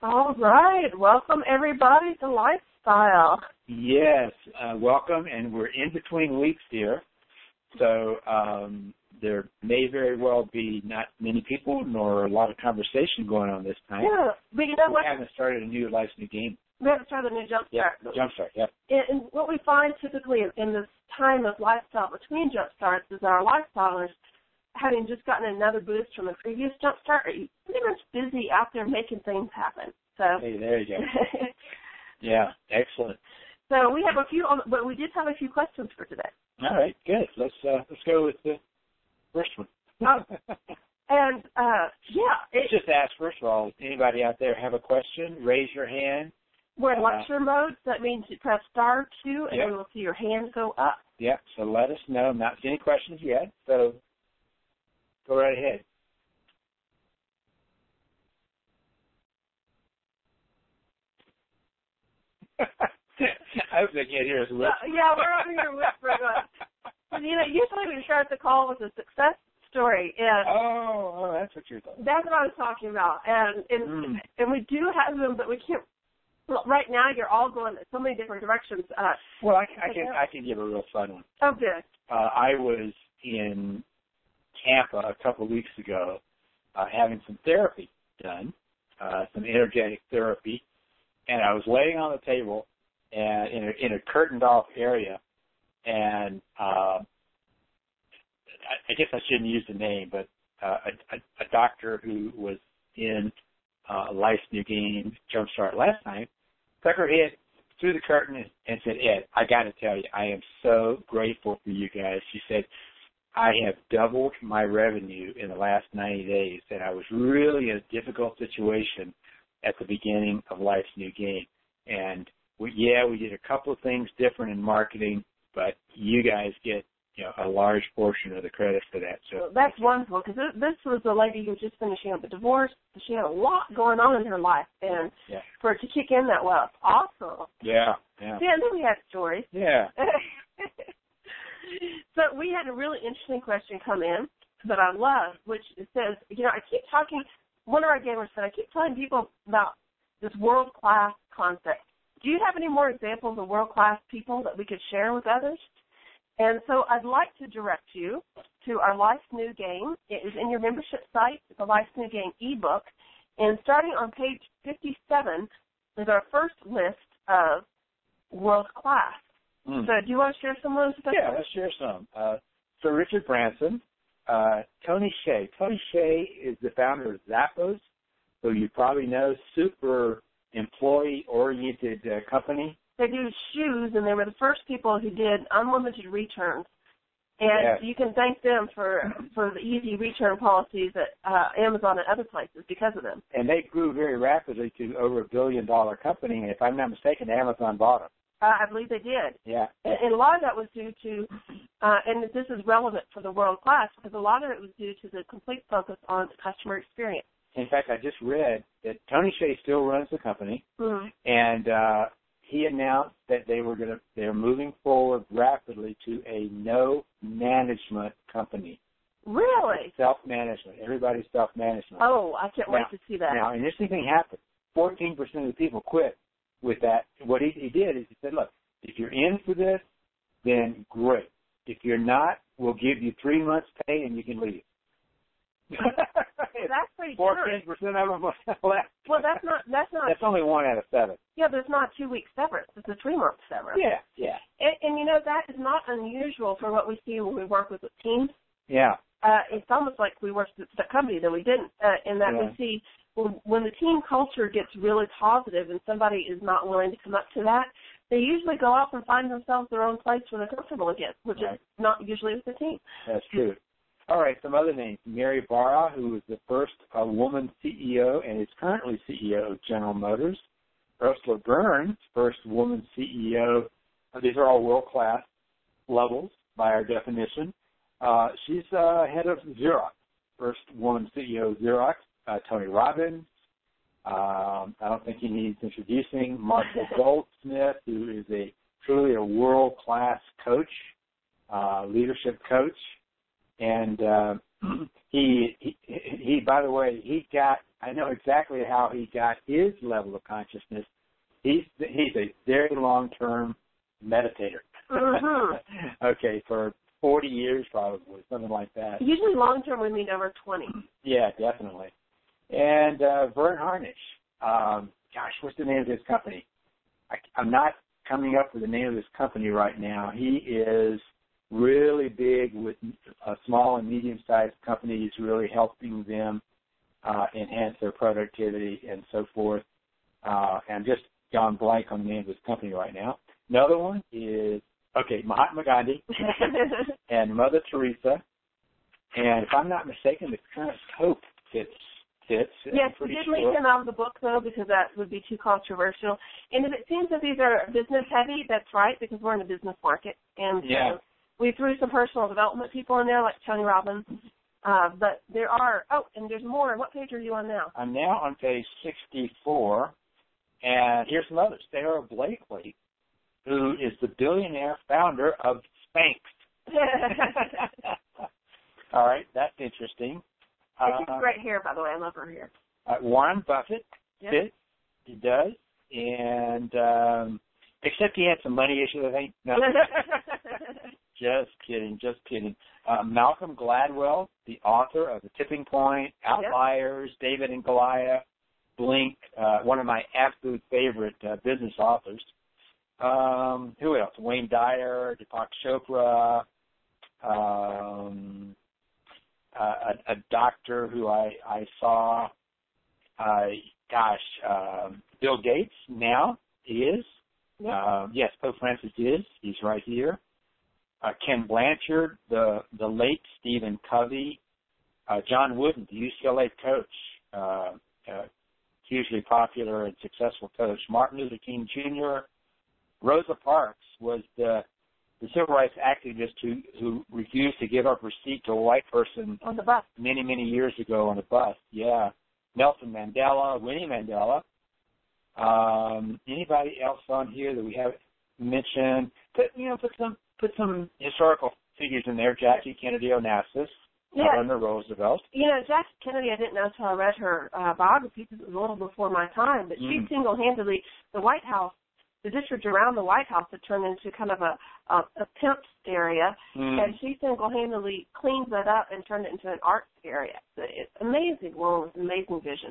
All right. Welcome, everybody, to Lifestyle. Yes, welcome, and we're in between weeks here, so there may very well be not many people nor a lot of conversation going on this time. Yeah, but you know what? We haven't started a new Life's New Game. We haven't started a new Jumpstart. Yeah, Jumpstart, yeah. And what we find typically in this time of Lifestyle between Jumpstarts is our Lifestylers, having just gotten another boost from the previous Jumpstart, are pretty much busy out there making things happen. So. Hey, there you go. Yeah, excellent. So we have a few, but we did have a few questions for today. All right, good. Let's go with the first one. And just ask first of all. Anybody out there have a question? Raise your hand. We're in lecture mode, so that means you press *2, and then we'll see your hand go up. Yeah. So let us know. Not any questions yet. So go right ahead. I hope they can't hear us whisper. Yeah, we're over here whispering. Usually we start the call with a success story. And oh, that's what you're talking about. That's what I was talking about. And we do have them, but we can't. Well, right now you're all going in so many different directions. Well, I can give a real fun one. Oh, good. I was in Tampa a couple of weeks ago having some therapy done, some energetic therapy, and I was laying on the table and in a curtained off area, and I guess I shouldn't use the name, but a doctor who was in Life's New Game Jumpstart last night stuck her head through the curtain and said, "Ed, I got to tell you, I am so grateful for you guys." She said, "I have doubled my revenue in the last 90 days, and I was really in a difficult situation at the beginning of Life's New Game. And we did a couple of things different in marketing, but you guys get a large portion of the credit for that." So that's wonderful, because this was a lady who was just finishing up a divorce. She had a lot going on in her life, and for it to kick in that well, it's awesome. Yeah. And then we had stories. Yeah. So we had a really interesting question come in that I love, which says, I keep talking, one of our gamers said, I keep telling people about this world-class concept. Do you have any more examples of world-class people that we could share with others? And so I'd like to direct you to our Life's New Game. It is in your membership site. It's a Life's New Game ebook. And starting on page 57 is our first list of world-class. So do you want to share some of those? Yeah, let's share some. So Richard Branson, Tony Hsieh. Tony Hsieh is the founder of Zappos, who you probably know, super employee-oriented company. They do shoes, and they were the first people who did unlimited returns. And you can thank them for the easy return policies at Amazon and other places because of them. And they grew very rapidly to over $1 billion company, and if I'm not mistaken, Amazon bought them. I believe they did. Yeah. And a lot of that was due to, and this is relevant for the world class, because a lot of it was due to the complete focus on the customer experience. In fact, I just read that Tony Hsieh still runs the company, and he announced that they're moving forward rapidly to a no management company. Really? Self-management. Everybody's self-management. Oh, I can't wait to see that. Now, an interesting thing happened. 14% of the people quit with that. What he did is he said, look, if you're in for this, then great. If you're not, we'll give you 3 months pay and you can leave. That's pretty good. 14% of them left. Well, that's only 1 out of 7. Yeah, there's not 2-week severance. It's a 3-month severance. Yeah. And that is not unusual for what we see when we work with teams. Yeah. It's almost like we worked with the company that we didn't, in that we see when the team culture gets really positive and somebody is not willing to come up to that, they usually go off and find themselves their own place where they're comfortable again, which is not usually with the team. That's true. All right, some other names. Mary Barra, who was the first woman CEO and is currently CEO of General Motors. Ursula Burns, first woman CEO. These are all world-class levels by our definition. She's head of Xerox, first woman CEO of Xerox. Tony Robbins. I don't think he needs introducing. Marshall Goldsmith, who is truly a world-class coach, leadership coach. And he, by the way, he got I know exactly how he got his level of consciousness. He's a very long-term meditator. Mm-hmm. Okay, for 40 years probably, something like that. Usually long-term we mean over 20. Yeah, definitely. And Vern Harnish. Gosh, what's the name of his company? I'm not coming up with the name of his company right now. He is really big with small and medium-sized companies, really helping them enhance their productivity and so forth. And just gone blank on the name of his company right now. Another one is, Mahatma Gandhi and Mother Teresa. And if I'm not mistaken, the current Pope fits. Yes, we did leave him out of the book, though, because that would be too controversial. And if it seems that these are business-heavy, that's right, because we're in the business market. And we threw some personal development people in there, like Tony Robbins. But there are, and there's more. What page are you on now? I'm now on page 64. And here's some others. Sarah Blakely, who is the billionaire founder of Spanx. All right, that's interesting. She's great hair, by the way. I love her hair. Warren Buffett, yep. He does. And except he had some money issues, I think. No. Just kidding. Malcolm Gladwell, the author of The Tipping Point, Outliers, yep. David and Goliath, Blink, one of my absolute favorite business authors. Who else? Wayne Dyer, Deepak Chopra, a doctor who I saw, Bill Gates now is. Yep. Yes, Pope Francis is. He's right here. Ken Blanchard, the late Stephen Covey, John Wooden, the UCLA coach, hugely popular and successful coach. Martin Luther King Jr. Rosa Parks was the civil rights activist who refused to give up her seat to a white person on the bus many years ago on the bus. Yeah. Nelson Mandela, Winnie Mandela. Anybody else on here that we haven't mentioned? Put some historical figures in there. Jackie Kennedy Onassis. Eleanor Roosevelt. Jackie Kennedy, I didn't know until I read her biography because it was a little before my time, but she single-handedly, the White House, the district around the White House had turned into kind of a pimped area, and she single-handedly cleaned that up and turned it into an arts area. So it's an amazing woman with amazing vision.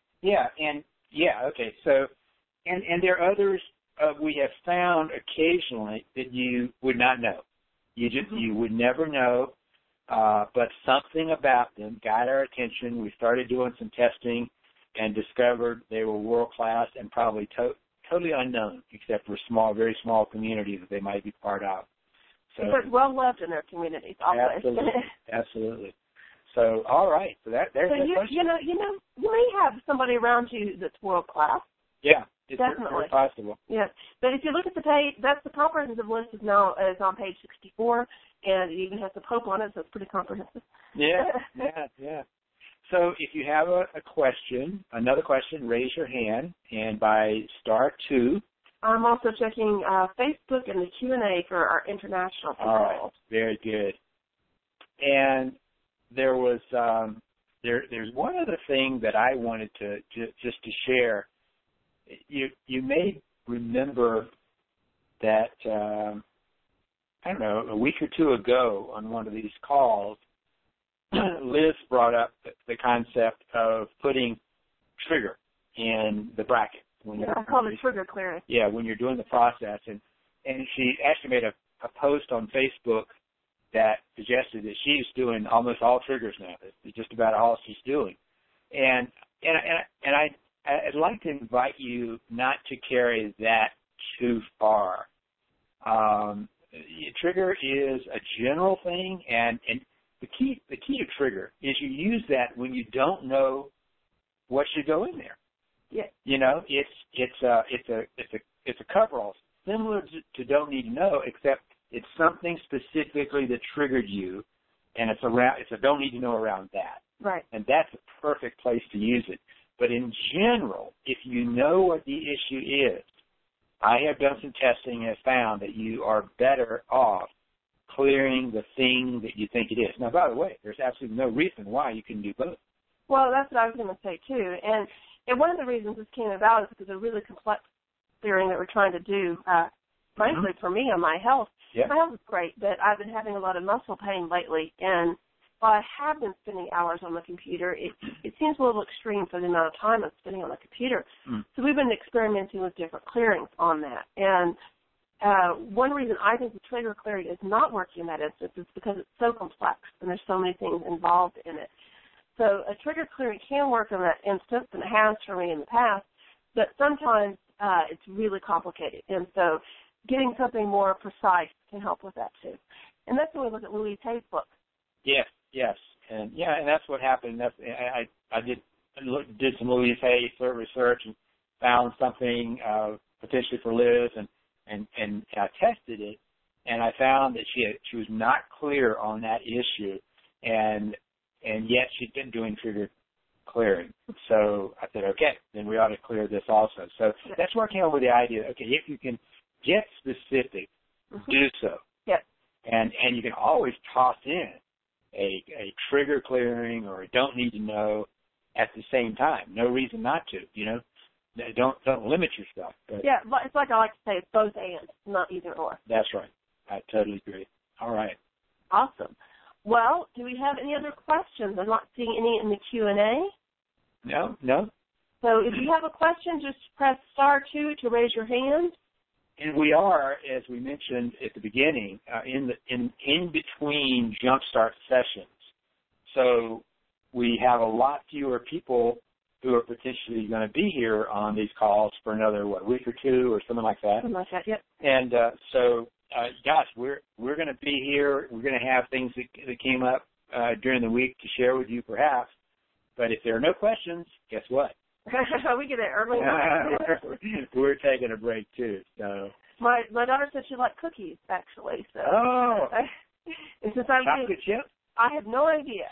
So, and there are others we have found occasionally that you would not know. You would never know. But something about them got our attention. We started doing some testing and discovered they were world-class and probably totally unknown, except for very small communities that they might be part of. So, but well-loved in their communities, always. Absolutely. So, all right. So there's that question. You may have somebody around you that's world-class. Yeah. It's definitely very possible. Yes, but if you look at the page, that's the comprehensive list is on page 64, and it even has the Pope on it, so it's pretty comprehensive. Yeah. So if you have another question, raise your hand, and by *2. I'm also checking Facebook and the Q&A for our international people. All right, very good. And there was there's one other thing that I wanted to just to share. You may remember that, a week or two ago on one of these calls, Liz brought up the concept of putting trigger in the bracket. I call it trigger clearing. Yeah, when you're doing the process. And she actually made a post on Facebook that suggested that she's doing almost all triggers now. It's just about all she's doing. And I'd like to invite you not to carry that too far. Trigger is a general thing, and the key to trigger is you use that when you don't know what should go in there. Yeah. It's a coverall similar to Don't Need to Know, except it's something specifically that triggered you, and it's a Don't Need to Know around that. Right. And that's a perfect place to use it. But in general, if you know what the issue is, I have done some testing and have found that you are better off clearing the thing that you think it is. Now, by the way, there's absolutely no reason why you can do both. Well, that's what I was going to say, too. And one of the reasons this came about is because of a really complex clearing that we're trying to do, frankly, for me on my health. Yeah. My health is great, but I've been having a lot of muscle pain lately. And while I have been spending hours on the computer, it seems a little extreme for the amount of time I'm spending on the computer. So we've been experimenting with different clearings on that. And one reason I think the trigger clearing is not working in that instance is because it's so complex and there's so many things involved in it. So a trigger clearing can work in that instance, and it has for me in the past, but sometimes it's really complicated. And so getting something more precise can help with that, too. And that's when we look at Louise Hay's book. Yes. And that's what happened. I did some Louise Hay research and found something potentially for Liz, and I tested it, and I found that she was not clear on that issue, and yet she'd been doing trigger clearing. So I said, okay, then we ought to clear this also. So that's where I came up with the idea. Okay, if you can get specific, do so. Yes. And you can always toss in a trigger clearing or a don't need to know at the same time. No reason not to. Don't limit yourself. But yeah, it's like I like to say, it's both and, not either or. That's right. I totally agree. All right. Awesome. Well, do we have any other questions? I'm not seeing any in the Q&A. No. So if you have a question, just press *2 to raise your hand. And we are, as we mentioned at the beginning, in between Jumpstart sessions. So we have a lot fewer people who are potentially going to be here on these calls for another, week or two or something like that. Something like that, yep. And so, gosh, we're going to be here. We're going to have things that came up during the week to share with you perhaps. But if there are no questions, guess what? We get it early. We're taking a break, too. So my daughter said she liked cookies, actually. So. Oh. And since chocolate chip? I have no idea.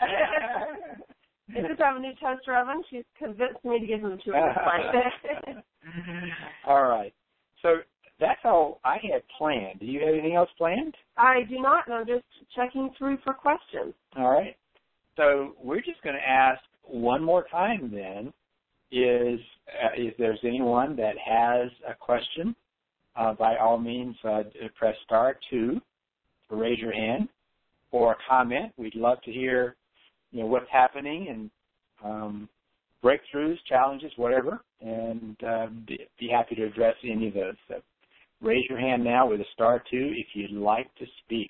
And since I have a new toaster oven, she's convinced me to give them to her. All right. So that's all I had planned. Do you have anything else planned? I do not, and I'm just checking through for questions. All right. So we're just going to ask one more time then, is there's anyone that has a question, by all means, press *2 to raise your hand, or a comment. We'd love to hear, what's happening and breakthroughs, challenges, whatever, and be happy to address any of those. So raise your hand now with a *2 if you'd like to speak.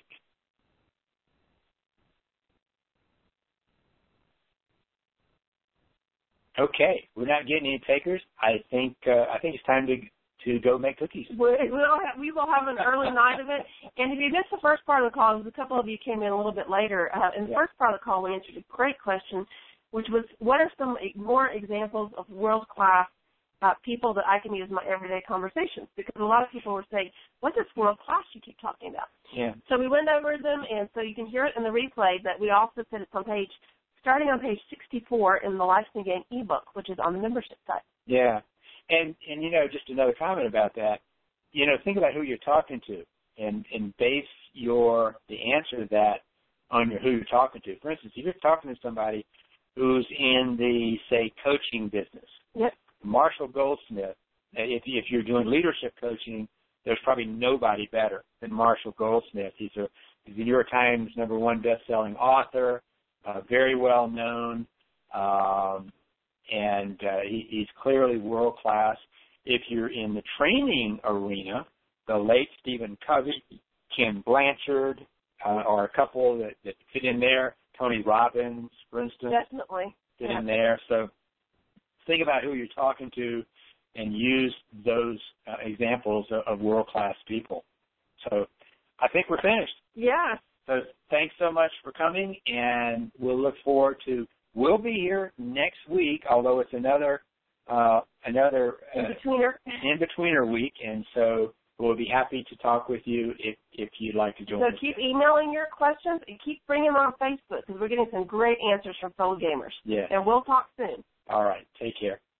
Okay, we're not getting any takers. I think it's time to go make cookies. We will have an early night of it. And if you missed the first part of the call, a couple of you came in a little bit later. In the first part of the call, we answered a great question, which was, what are some more examples of world-class people that I can use in my everyday conversations? Because a lot of people were saying, what's this world-class you keep talking about? Yeah. So we went over them, and so you can hear it in the replay, but we also said it's starting on page 64 in the Life's New Game ebook, which is on the membership site. Yeah. And just another comment about that, think about who you're talking to and base the answer to that on who you're talking to. For instance, if you're talking to somebody who's in the, say, coaching business, yep. Marshall Goldsmith, if you're doing leadership coaching, there's probably nobody better than Marshall Goldsmith. He's a New York Times #1 best-selling author, very well known, and he's clearly world-class. If you're in the training arena, the late Stephen Covey, Ken Blanchard, are a couple that fit in there. Tony Robbins, for instance, definitely fit in there. So think about who you're talking to and use those examples of world-class people. So I think we're finished. Yeah. So thanks so much for coming, and we'll look forward to. We'll be here next week, although it's another in-betweener week, and so we'll be happy to talk with you if you'd like to join us. So keep emailing your questions and keep bringing them on Facebook because we're getting some great answers from fellow gamers. Yeah. And we'll talk soon. All right. Take care.